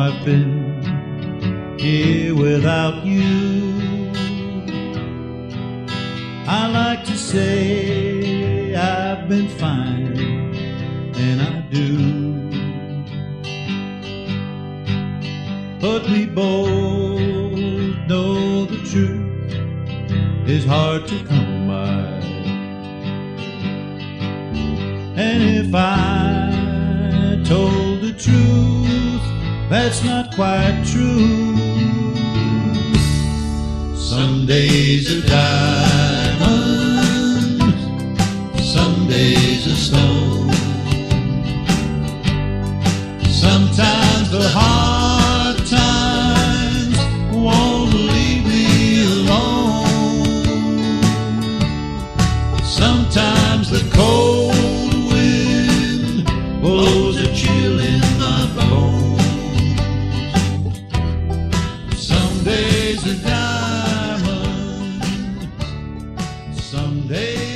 I've been here without you. I like to say I've been fine, and I do, but we both know the truth is hard to come by. And if I told the truth, that's not quite true. Some days are diamonds, some days are stone. Sometimes the hard times won't leave me alone. Sometimes the cold wind blows a chill in my bones. Some days are diamonds, some days